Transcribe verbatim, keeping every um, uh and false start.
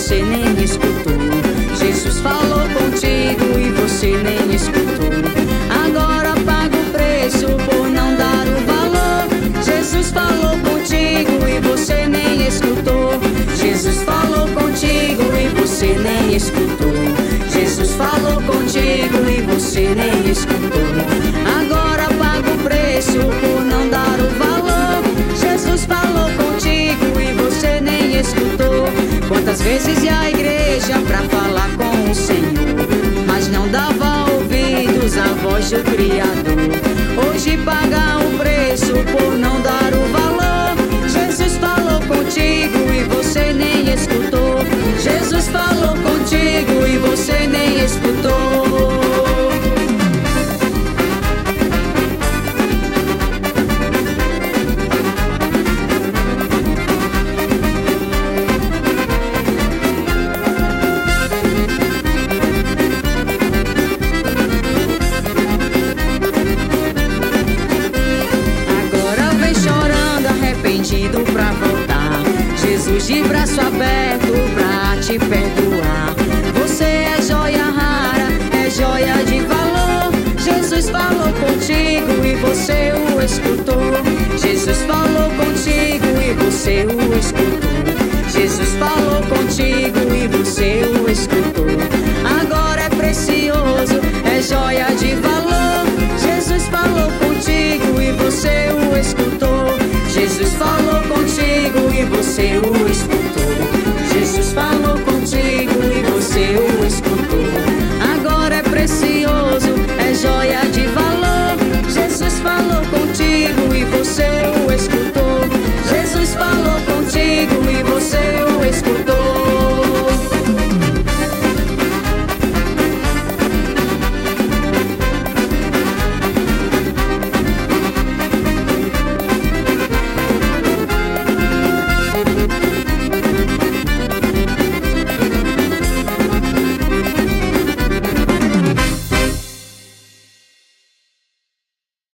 você nem escutou. Jesus falou contigo e você nem escutou. Agora paga o preço por não dar o valor. Jesus falou contigo e você nem escutou. Jesus falou contigo e você nem escutou. Jesus falou contigo e você nem escutou. Agora paga o preço por não dar o valor. Jesus falou contigo e você nem escutou. Quantas vezes ia à igreja pra falar com o Senhor, mas não dava ouvidos à voz do Criador. Hoje paga o preço por não dar o valor. Jesus falou contigo e você nem escutou. Jesus falou contigo e você nem escutou. Pra voltar, Jesus de braço aberto pra te perdoar. Você é joia rara, é joia de valor. Jesus falou contigo e você o escutou. Jesus falou contigo e você o escutou. Jesus falou contigo e você o escutou.